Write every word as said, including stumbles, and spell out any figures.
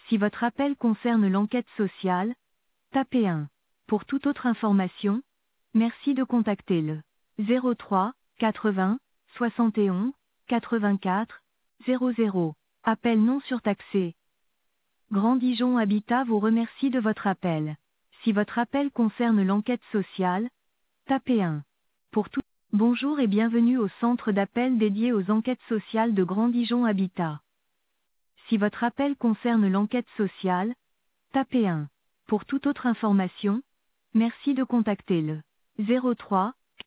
Si votre appel concerne l'enquête sociale, tapez un. Pour toute autre information, merci de contacter le zéro trois quatre-vingts soixante et onze quatre-vingt-quatre zéro zéro. Appel non surtaxé. Grand Dijon Habitat vous remercie de votre appel. Si votre appel concerne l'enquête sociale, tapez un. Pour tout. Bonjour et bienvenue au centre d'appel dédié aux enquêtes sociales de Grand Dijon Habitat. Si votre appel concerne l'enquête sociale, tapez un. Pour toute autre information, merci de contacter le zéro trois